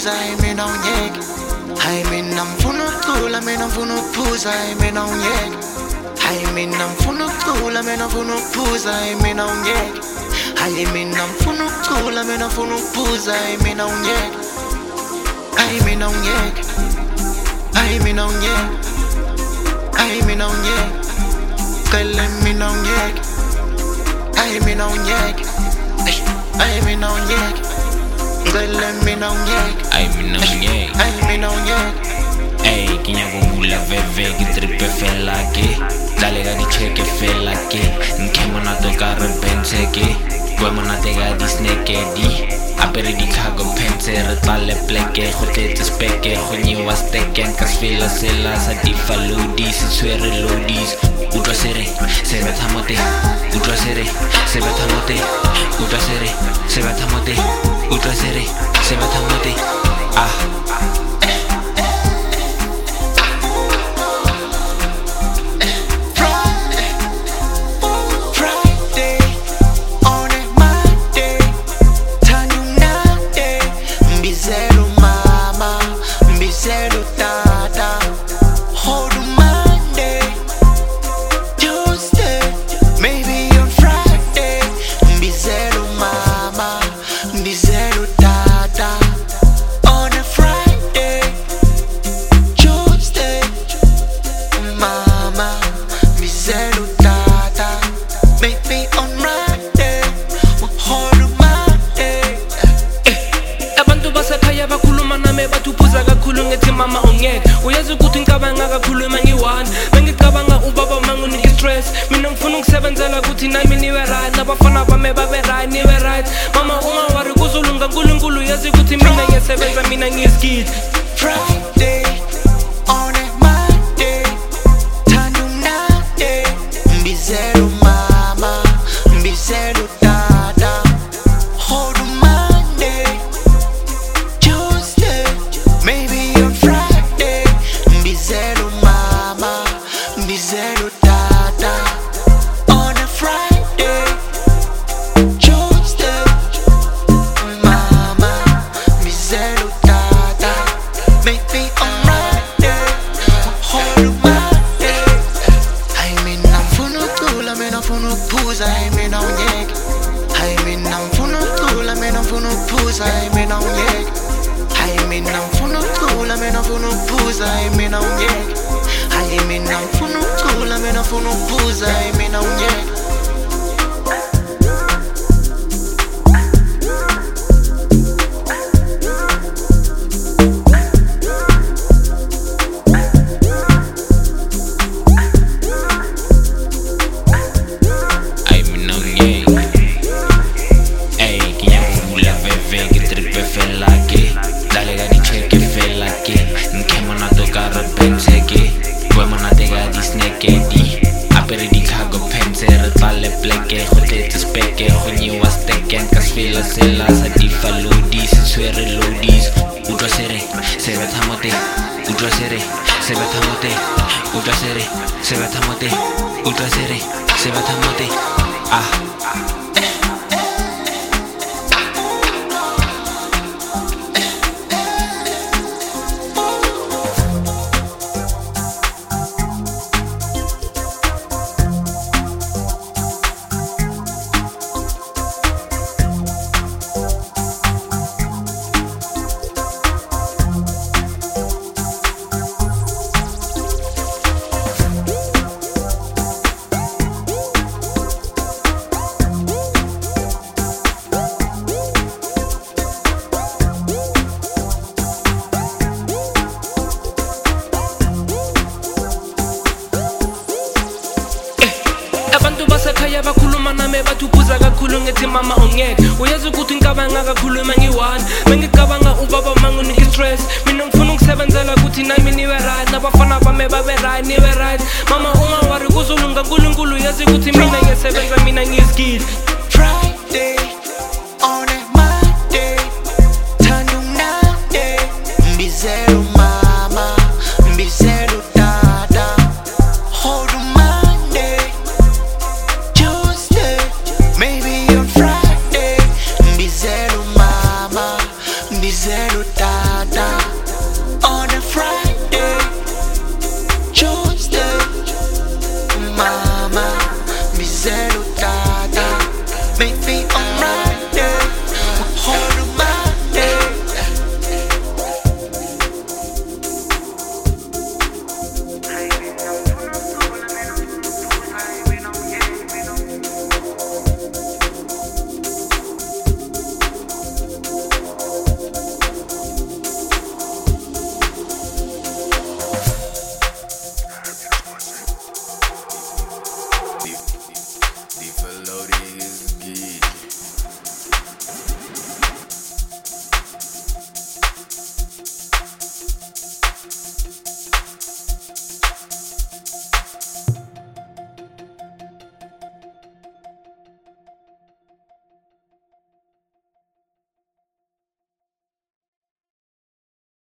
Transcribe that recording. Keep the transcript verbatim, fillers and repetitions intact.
ukuphuza mina ungeke. Hayi mina ngifuna ukucula mina ngifuna ukuphuza mina ungeke. Hayi mina ngifuna ukucula mina ngifuna ukuphuza mina ungeke. Hayi mina ngifuna ukucula mina ngifuna ukuphuza mina ungeke. Hayi mina ungeke. Hayi mina ungeke. Hayi mina ungeke. Cela mina ungeke. Hayi mina ungeke. Hayi mina ungeke. Cela mina ungeke. Hayi mina ungeke. Hayi mina ungeke. Ey, kinya kugula veve ki tripe fela ke. Dale ga di cheke fela ke. Nkemo na to ka re pense ke. Kwemo na te ga di snake di. Apere di cargo pants re tale pleke go tletse speke go nyiwa steke ka sfela sela sa di faludi se tswere lodis. Utwa sere se betha mote. Utwa sere se betha mote. Utwa sere se betha mote. Utwa sere se betha mote. Ah. Mama ungeke uyazi ukuthi ngicabanga kakhulu mangiwani mengicabanga ubaba mangu niki stress mina ngifuna ukusebenzela ukuthi nami niwe right nabafana bami babe right niwe right mama ungawari kuzolunga uNkulunkulu uyazi ukuthi mina ngiyasebenza mina ngiyiskid Friday on a Monday thanda umnandi mbizelo mama mbizelo tata hold Monday Tuesday maybe Mbizelo mama, mbizelo tata. On a Friday, Tuesday, mama, mbizelo tata. Maybe on Monday, hold Monday. Hayi mina ngifuna ukucula mina ngifuna ukuphuza mina ungeke. Hayi mina ngifuna ukucula mina ngifuna ukuphuza mina ungeke. Hayi mina ngifuna ukucula mina ngifuna ukuphuza mina ungeke. Hayi mina ngifuna ukucula mina ngifuna ukuphuza mina ungeke. Hayi mina ungeke. Ey, kinya kugula veve ki tripe fela ke. Dale ga di cheke fela ke. Nkemo na to ka re pense ke. Kwemo na te ga di snake di. Apere di cargo pants re tale pleke go tletse speke go nyiwa steke ka sfela sela sa di faludi se tswere lodis. Utwa sere se betha mote. Utwa sere se betha mote. Utwa sere se betha mote. Utwa sere se betha mote. Ah. Basekhaya bakhuluma nami bathuphuza kakhulu ngithi mama ungeke uyazi ukuthi ngicabanga kakhulu mangiwani mengicabanga ubaba mangu niki stress mina ngifuna ukusebenzela ukuthi nami niwe right nabafana bami babe right niwe right mama ungawari kuzolunga uNkulunkulu uyazi ukuthi mina ngiyasebenza mina ngiyiskid Friday on a Monday thanda umnandi mbizelo mama mbizelo tata hold Monday Tuesday maybe on Friday mbizelo mama mbizelo tata Z